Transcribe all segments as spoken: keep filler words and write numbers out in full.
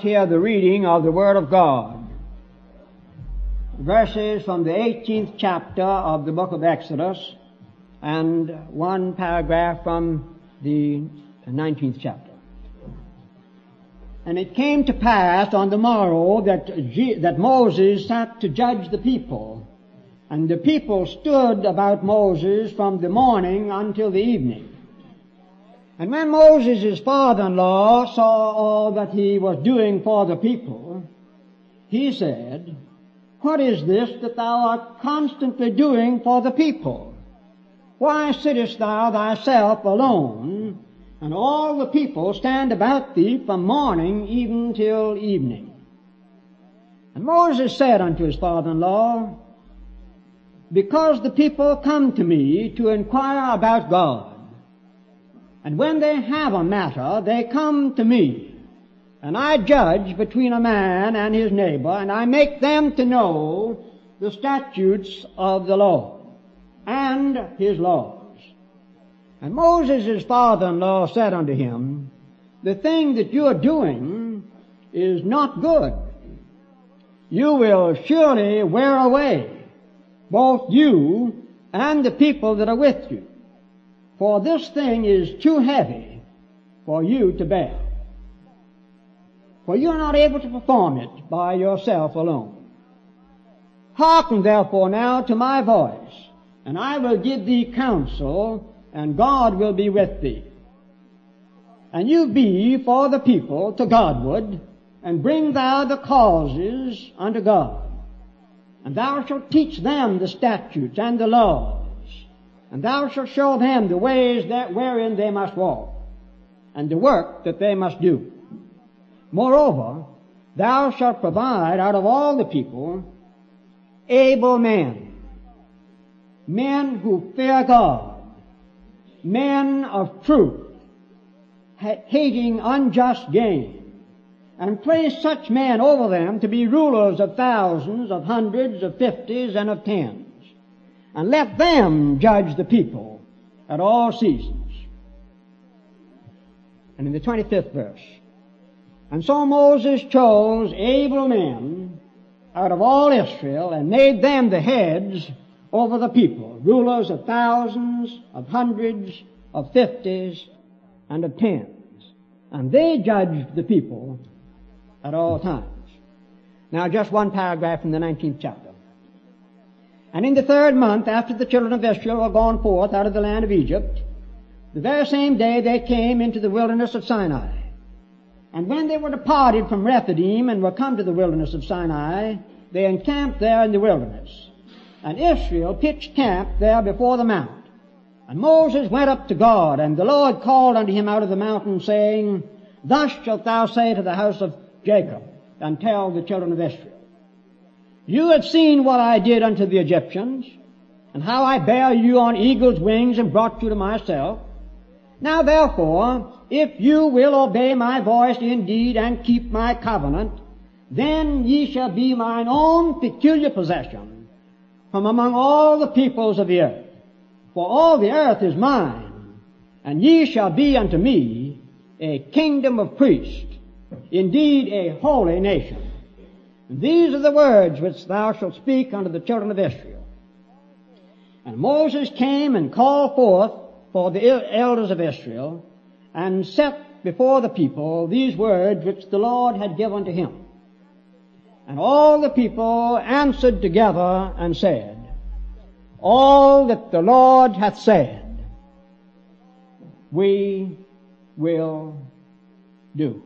hear the reading of the Word of God. Verses from the eighteenth chapter of the book of Exodus and one paragraph from the nineteenth chapter. And it came to pass on the morrow that, Je- that Moses sat to judge the people. And the people stood about Moses from the morning until the evening. And when Moses, his father-in-law, saw all that he was doing for the people, he said, "What is this that thou art constantly doing for the people? Why sittest thou thyself alone, and all the people stand about thee from morning even till evening?" And Moses said unto his father-in-law, "Because the people come to me to inquire about God. And when they have a matter, they come to me, and I judge between a man and his neighbor, and I make them to know the statutes of the Lord and his laws." And Moses, his father-in-law, said unto him, "The thing that you are doing is not good. You will surely wear away, both you and the people that are with you. For this thing is too heavy for you to bear. For you are not able to perform it by yourself alone. Hearken therefore now to my voice, and I will give thee counsel, and God will be with thee. And you be for the people to Godward, and bring thou the causes unto God. And thou shalt teach them the statutes and the laws, and thou shalt show them the ways that wherein they must walk, and the work that they must do. Moreover, thou shalt provide out of all the people able men, men who fear God, men of truth, hating unjust gain, and place such men over them to be rulers of thousands, of hundreds, of fifties, and of tens. And let them judge the people at all seasons." And in the twenty-fifth verse, "And so Moses chose able men out of all Israel, and made them the heads over the people, rulers of thousands, of hundreds, of fifties, and of tens. And they judged the people at all times." Now just one paragraph from the nineteenth chapter. "And in the third month, after the children of Israel were gone forth out of the land of Egypt, the very same day they came into the wilderness of Sinai. And when they were departed from Rephidim and were come to the wilderness of Sinai, they encamped there in the wilderness. And Israel pitched camp there before the mount. And Moses went up to God, and the Lord called unto him out of the mountain, saying, Thus shalt thou say to the house of Jacob, and tell the children of Israel, You have seen what I did unto the Egyptians, and how I bare you on eagle's wings and brought you to myself. Now therefore, if you will obey my voice indeed and keep my covenant, then ye shall be mine own peculiar possession from among all the peoples of the earth. For all the earth is mine, and ye shall be unto me a kingdom of priests, indeed a holy nation. And these are the words which thou shalt speak unto the children of Israel. And Moses came and called forth for the elders of Israel, and set before the people these words which the Lord had given to him. And all the people answered together and said, All that the Lord hath said, we will do.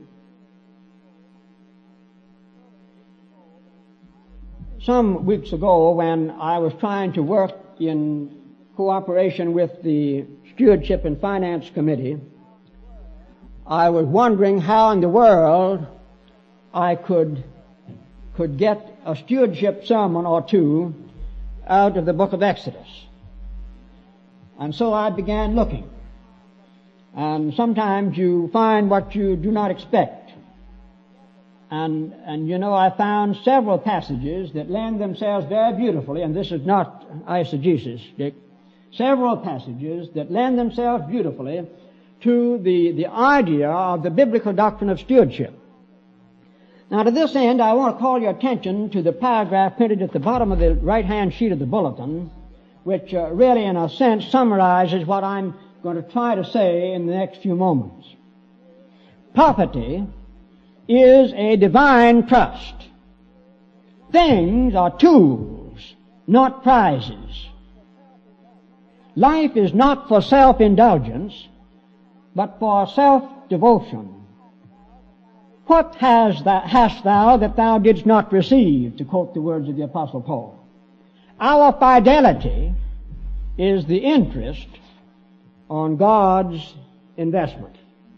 Some weeks ago, when I was trying to work in cooperation with the Stewardship and Finance Committee, I was wondering how in the world I could could get a stewardship sermon or two out of the book of Exodus. And so I began looking. And sometimes you find what you do not expect. And, and you know, I found several passages that lend themselves very beautifully, and this is not eisegesis, Dick, several passages that lend themselves beautifully to the, the idea of the biblical doctrine of stewardship. Now, to this end, I want to call your attention to the paragraph printed at the bottom of the right-hand sheet of the bulletin, which uh, really, in a sense, summarizes what I'm going to try to say in the next few moments. Property is a divine trust. Things are tools, not prizes. Life is not for self-indulgence, but for self-devotion. What has thou, hast thou that thou didst not receive, to quote the words of the Apostle Paul? Our fidelity is the interest on God's investment.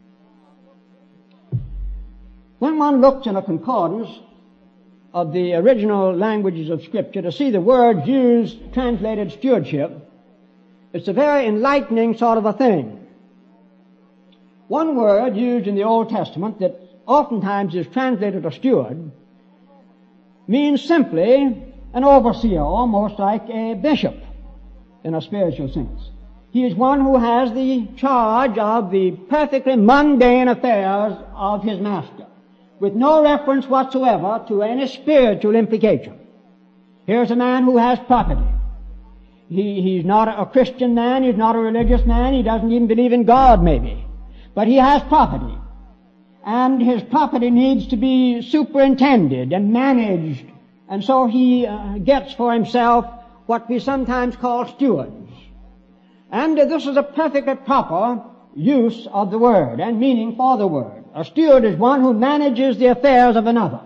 When one looks in a concordance of the original languages of Scripture to see the words used, translated stewardship, it's a very enlightening sort of a thing. One word used in the Old Testament that oftentimes is translated a steward means simply an overseer, almost like a bishop in a spiritual sense. He is one who has the charge of the perfectly mundane affairs of his master, with no reference whatsoever to any spiritual implication. Here's a man who has property. He, he's not a Christian man, he's not a religious man, he doesn't even believe in God maybe, but he has property. And his property needs to be superintended and managed, and so he uh, gets for himself what we sometimes call stewards. And uh, this is a perfectly proper use of the word and meaning for the word. A steward is one who manages the affairs of another.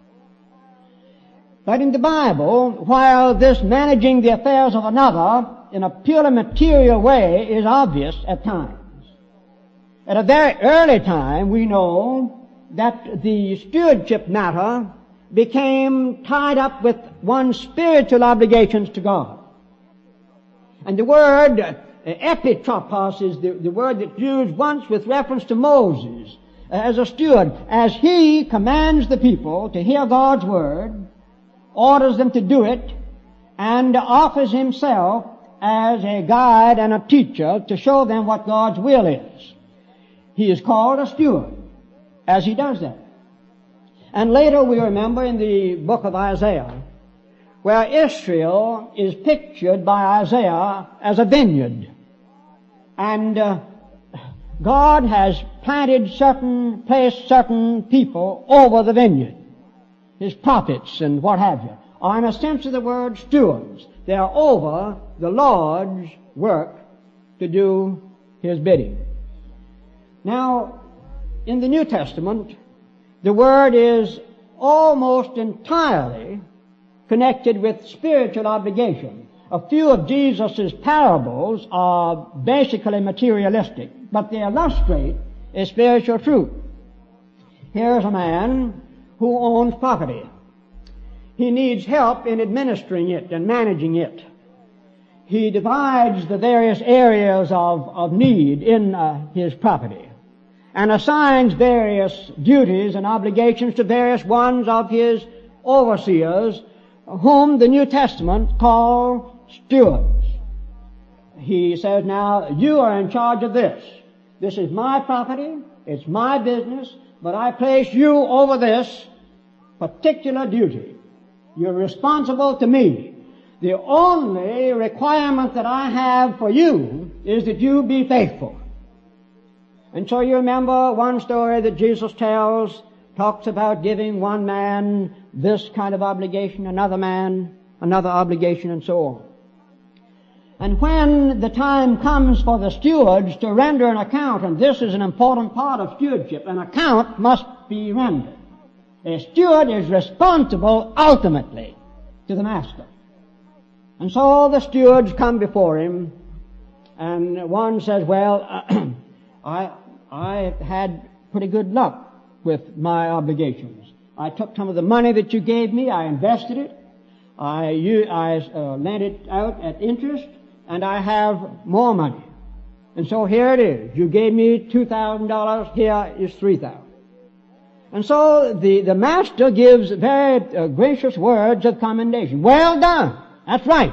But in the Bible, while this managing the affairs of another in a purely material way is obvious at times, at a very early time we know that the stewardship matter became tied up with one's spiritual obligations to God. And the word uh, epitropos is the, the word that's used once with reference to Moses uh, as a steward, as he commands the people to hear God's word, orders them to do it, and offers himself as a guide and a teacher to show them what God's will is. He is called a steward as he does that. And later we remember in the book of Isaiah, where Israel is pictured by Isaiah as a vineyard. And uh, God has planted certain, placed certain people over the vineyard. His prophets and what have you are, in a sense of the word, stewards. They are over the Lord's work to do his bidding. Now, in the New Testament, the word is almost entirely connected with spiritual obligation. A few of Jesus' parables are basically materialistic, but they illustrate a spiritual truth. Here's a man who owns property. He needs help in administering it and managing it. He divides the various areas of, of need in uh, his property and assigns various duties and obligations to various ones of his overseers, whom the New Testament calls stewards. He says, now, you are in charge of this. This is my property, it's my business, but I place you over this particular duty. You're responsible to me. The only requirement that I have for you is that you be faithful. And so you remember one story that Jesus tells, talks about giving one man this kind of obligation, another man another obligation, and so on. And when the time comes for the stewards to render an account, and this is an important part of stewardship, an account must be rendered. A steward is responsible ultimately to the master. And so the stewards come before him, and one says, well, I, I had pretty good luck with my obligations. I took some of the money that you gave me, I invested it, I, you, I uh, lent it out at interest, and I have more money. And so here it is. You gave me two thousand dollars, here is three thousand dollars. And so the, the master gives very uh, gracious words of commendation. Well done. That's right.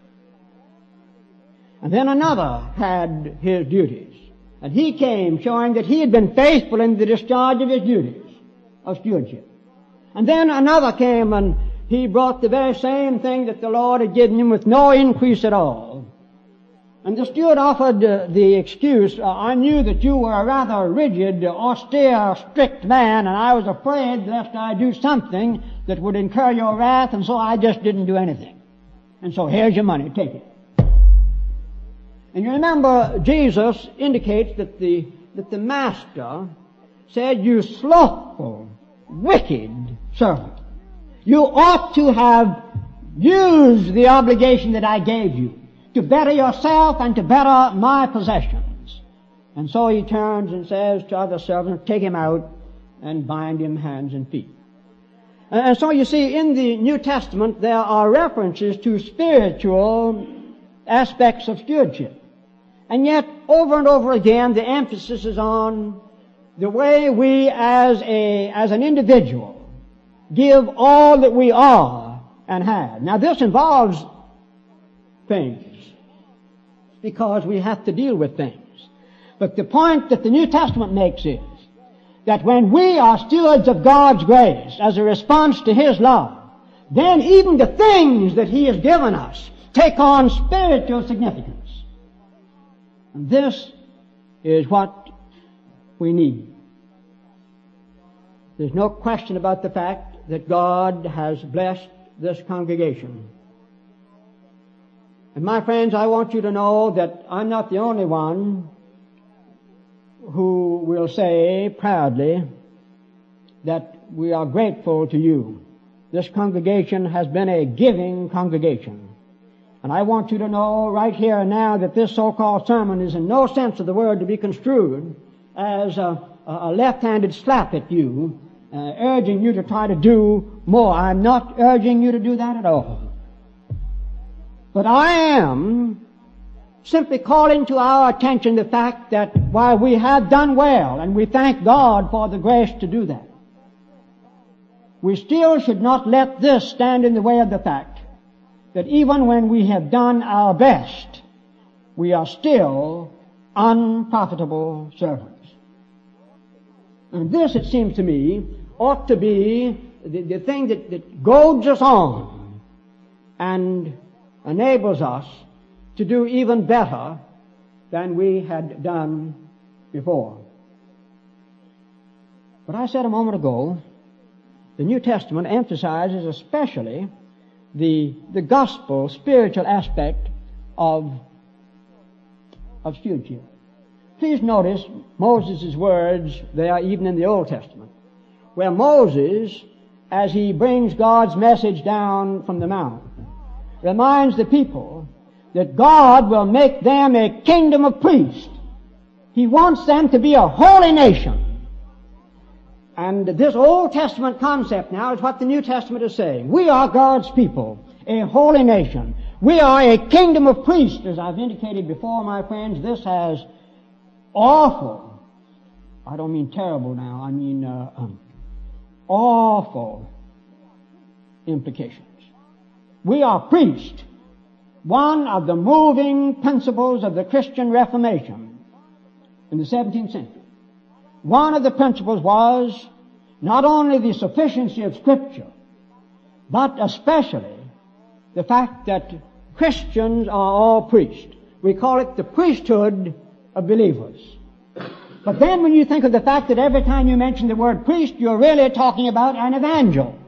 And then another had his duties. And he came showing that he had been faithful in the discharge of his duties of stewardship. And then another came and he brought the very same thing that the Lord had given him with no increase at all. And the steward offered uh, the excuse, uh, I knew that you were a rather rigid, austere, strict man, and I was afraid lest I do something that would incur your wrath, and so I just didn't do anything. And so here's your money, take it. And you remember Jesus indicates that the, that the master said, you slothful, wicked servant. You ought to have used the obligation that I gave you to better yourself and to better my possessions. And so he turns and says to other servants, take him out and bind him hands and feet. And so you see, in the New Testament, there are references to spiritual aspects of stewardship. And yet, over and over again, the emphasis is on the way we as a, as an individual give all that we are and have. Now this involves things, because we have to deal with things. But the point that the New Testament makes is that when we are stewards of God's grace as a response to His love, then even the things that He has given us take on spiritual significance. And this is what we need. There's no question about the fact that God has blessed this congregation. And my friends, I want you to know that I'm not the only one who will say proudly that we are grateful to you. This congregation has been a giving congregation. And I want you to know right here and now that this so-called sermon is in no sense of the word to be construed as a, a left-handed slap at you, uh, urging you to try to do more. I'm not urging you to do that at all. But I am simply calling to our attention the fact that while we have done well, and we thank God for the grace to do that, we still should not let this stand in the way of the fact that even when we have done our best, we are still unprofitable servants. And this, it seems to me, ought to be the, the thing that, that goads us on and enables us to do even better than we had done before. But I said a moment ago, the New Testament emphasizes especially the, the gospel, spiritual aspect of, of stewardship. Please notice Moses' words there even in the Old Testament, where Moses, as he brings God's message down from the mount, reminds the people that God will make them a kingdom of priests. He wants them to be a holy nation. And this Old Testament concept now is what the New Testament is saying. We are God's people, a holy nation. We are a kingdom of priests. As I've indicated before, my friends, this has awful, I don't mean terrible now, I mean uh, um, awful implications. We are priests. One of the moving principles of the Christian Reformation in the seventeenth century. One of the principles was not only the sufficiency of Scripture, but especially the fact that Christians are all priests. We call it the priesthood of believers. But then when you think of the fact that every time you mention the word priest, you're really talking about an evangel.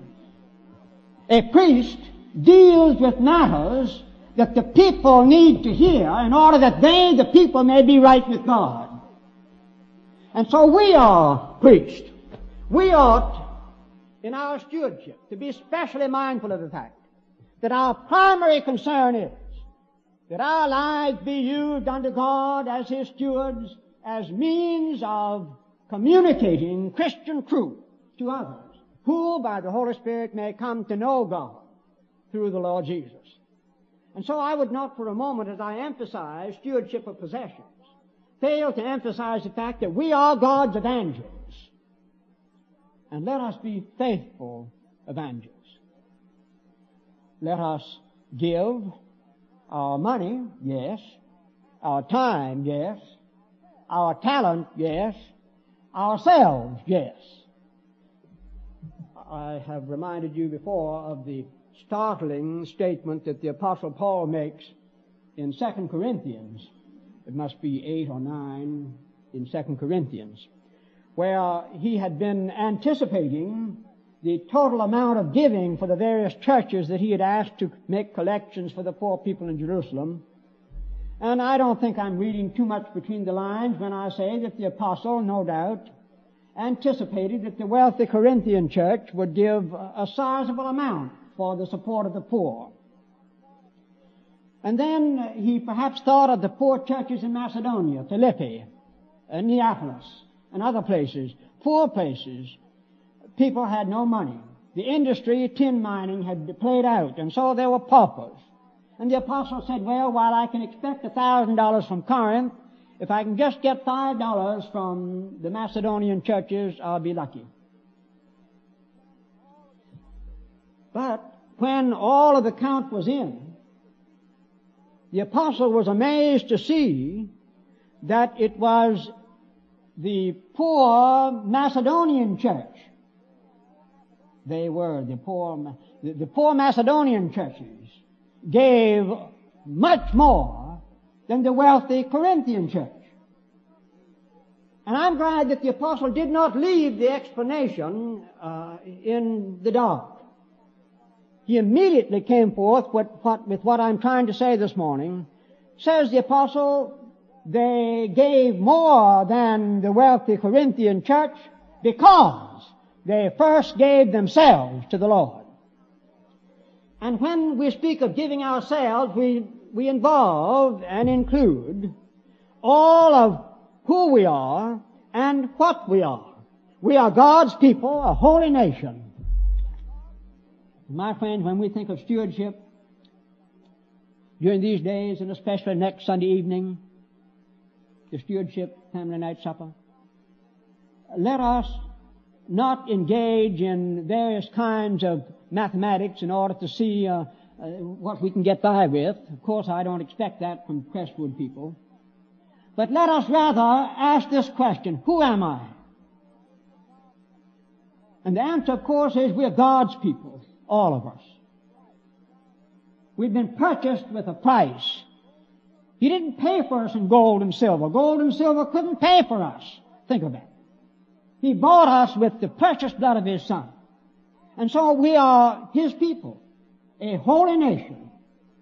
A priest deals with matters that the people need to hear in order that they, the people, may be right with God. And so we are priests. We ought, in our stewardship, to be specially mindful of the fact that our primary concern is that our lives be used unto God as His stewards, as means of communicating Christian truth to others, who by the Holy Spirit may come to know God through the Lord Jesus. And so I would not for a moment, as I emphasize stewardship of possessions, fail to emphasize the fact that we are God's evangelists. And let us be faithful evangelists. Let us give our money, yes. Our time, yes. Our talent, yes. Ourselves, yes. I have reminded you before of the startling statement that the Apostle Paul makes in Second Corinthians. It must be eight or nine in Second Corinthians, where he had been anticipating the total amount of giving for the various churches that he had asked to make collections for the poor people in Jerusalem. And I don't think I'm reading too much between the lines when I say that the apostle, no doubt, anticipated that the wealthy Corinthian church would give a sizable amount for the support of the poor. And then he perhaps thought of the poor churches in Macedonia, Philippi, and Neapolis, and other places, poor places. People had no money. The industry, tin mining, had played out, and so there were paupers. And the apostle said, well, while I can expect a thousand dollars from Corinth, if I can just get five dollars from the Macedonian churches, I'll be lucky. But when all of the count was in, the apostle was amazed to see that it was the poor Macedonian church. They were the poor, the, the poor Macedonian churches gave much more than the wealthy Corinthian church. And I'm glad that the apostle did not leave the explanation uh, in the dark. He immediately came forth with what, with what I'm trying to say this morning. Says the apostle, they gave more than the wealthy Corinthian church because they first gave themselves to the Lord. And when we speak of giving ourselves, we, we involve and include all of who we are and what we are. We are God's people, a holy nation. My friends, when we think of stewardship during these days, and especially next Sunday evening, the stewardship family night supper, let us not engage in various kinds of mathematics in order to see uh, uh, what we can get by with. Of course, I don't expect that from Crestwood people. But let us rather ask this question, who am I? And the answer, of course, is we're God's people, all of us. We've been purchased with a price. He didn't pay for us in gold and silver. Gold and silver couldn't pay for us. Think of that. He bought us with the precious blood of His Son. And so we are His people, a holy nation,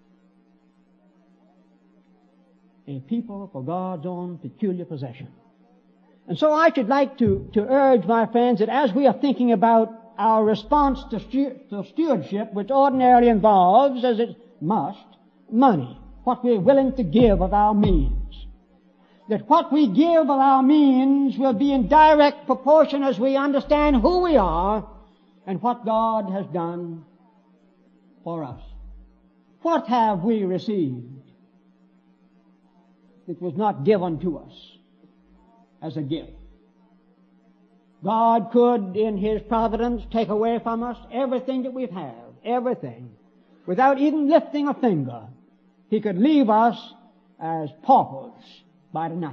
a people for God's own peculiar possession. And so I should like to, to urge my friends that as we are thinking about our response to, stu- to stewardship, which ordinarily involves, as it must, money, what we're willing to give of our means, that what we give of our means will be in direct proportion as we understand who we are and what God has done for us. What have we received that was not given to us as a gift? God could, in His providence, take away from us everything that we have, everything, without even lifting a finger. He could leave us as paupers by tonight.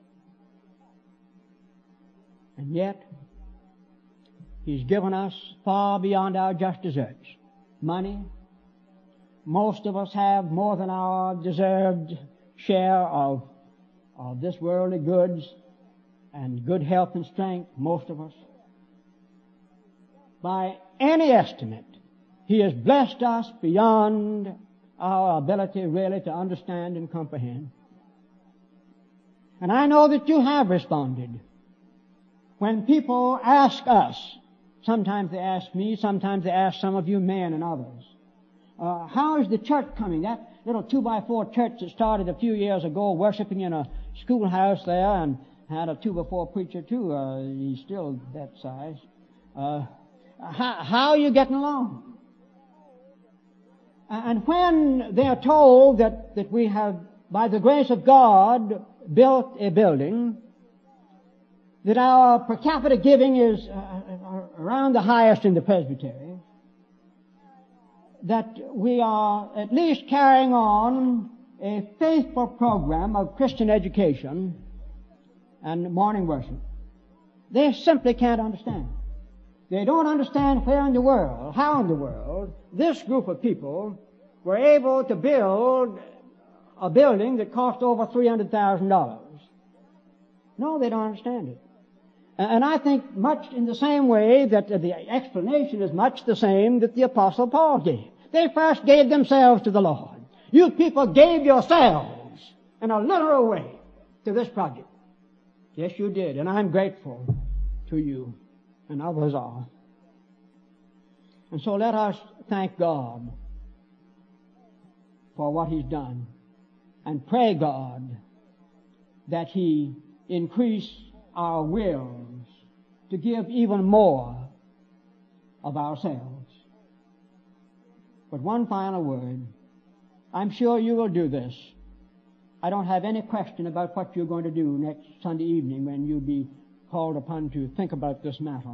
And yet, He's given us far beyond our just deserts. Money. Most of us have more than our deserved share of, of this worldly goods and good health and strength, most of us. By any estimate, He has blessed us beyond our ability really to understand and comprehend. And I know that you have responded. When people ask us, sometimes they ask me, sometimes they ask some of you men and others, uh, how is the church coming? That little two by four church that started a few years ago worshiping in a schoolhouse there and had a two by four preacher too, uh, he's still that size. Uh, how, how are you getting along? And when they are told that, that we have, by the grace of God, built a building, that our per capita giving is uh, around the highest in the presbytery, that we are at least carrying on a faithful program of Christian education and morning worship, they simply can't understand. They don't understand where in the world, how in the world, this group of people were able to build a building that cost over three hundred thousand dollars. No, they don't understand it. And I think much in the same way that the explanation is much the same that the Apostle Paul gave. They first gave themselves to the Lord. You people gave yourselves in a literal way to this project. Yes, you did, and I'm grateful to you, and others are. And so let us thank God for what He's done, and pray God that He increase our wills to give even more of ourselves. But one final word. I'm sure you will do this. I don't have any question about what you're going to do next Sunday evening when you'll be called upon to think about this matter.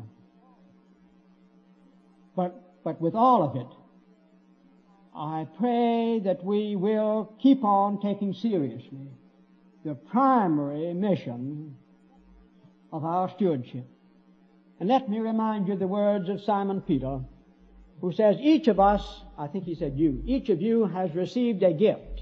But, but with all of it, I pray that we will keep on taking seriously the primary mission of our stewardship. And let me remind you the words of Simon Peter, who says, each of us, I think he said you, each of you has received a gift.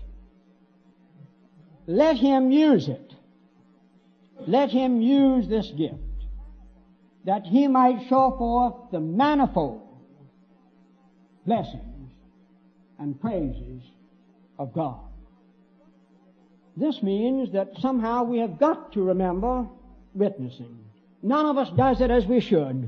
Let him use it. Let him use this gift, that he might show forth the manifold blessings and praises of God. This means that somehow we have got to remember witnessing. None of us does it as we should.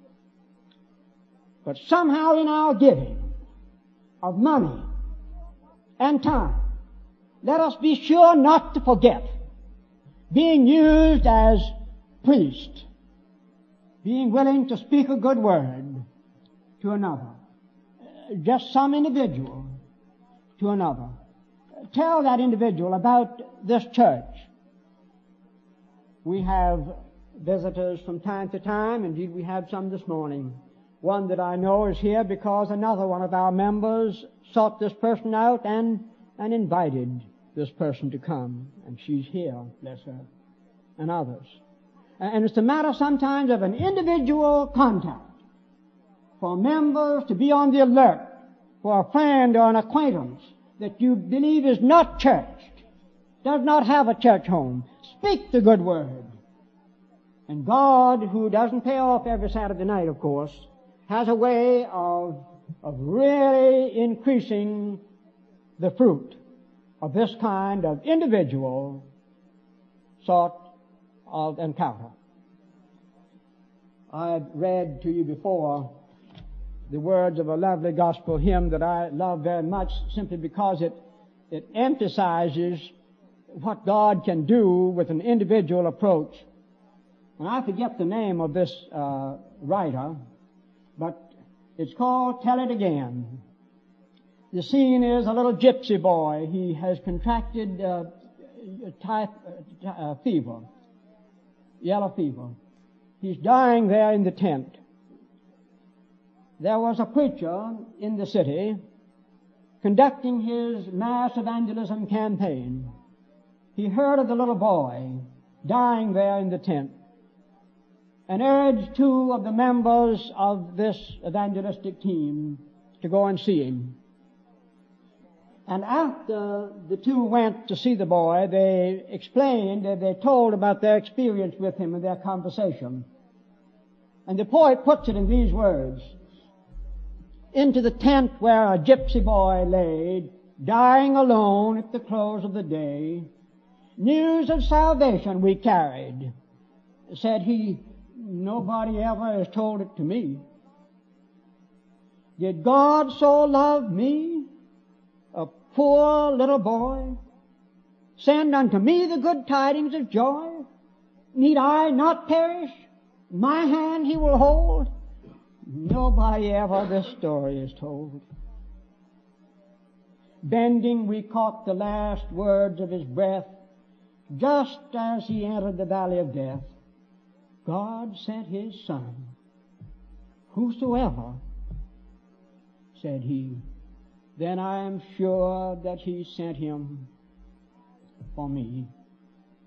But somehow in our giving of money and time, let us be sure not to forget being used as priest, being willing to speak a good word to another, just some individual to another. Tell that individual about this church. We have visitors from time to time. Indeed, we have some this morning. One that I know is here because another one of our members sought this person out and, and invited this person to come. And she's here, bless her, and others. And it's a matter sometimes of an individual contact for members to be on the alert for a friend or an acquaintance that you believe is not churched, does not have a church home. Speak the good word. And God, who doesn't pay off every Saturday night, of course, has a way of, of really increasing the fruit of this kind of individual sort of encounter. I've read to you before the words of a lovely gospel hymn that I love very much simply because it, it emphasizes what God can do with an individual approach. And I forget the name of this uh, writer, but it's called Tell It Again. The scene is a little gypsy boy. He has contracted uh, type, uh, fever, yellow fever. He's dying there in the tent. There was a preacher in the city conducting his mass evangelism campaign. He heard of the little boy dying there in the tent and urged two of the members of this evangelistic team to go and see him. And after the two went to see the boy, they explained, they told about their experience with him and their conversation. And the poet puts it in these words: into the tent where a gypsy boy laid, dying alone at the close of the day, news of salvation we carried. Said he, nobody ever has told it to me. Did God so love me, a poor little boy, send unto me the good tidings of joy? Need I not perish? My hand he will hold. Nobody ever this story is told. Bending, we caught the last words of his breath, just as he entered the valley of death. God sent his Son. Whosoever, said he, then I am sure that he sent him for me.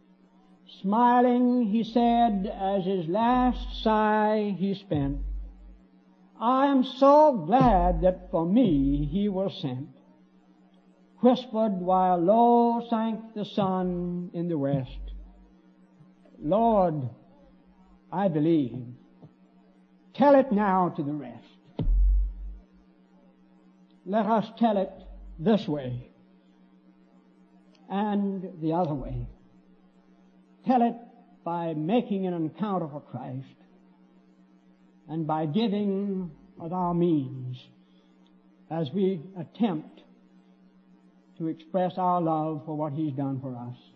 Smiling, he said, as his last sigh he spent, I am so glad that for me he was sent, whispered while low sank the sun in the west. Lord, I believe. Tell it now to the rest. Let us tell it this way and the other way. Tell it by making an encounter for Christ and by giving of our means as we attempt to express our love for what He's done for us.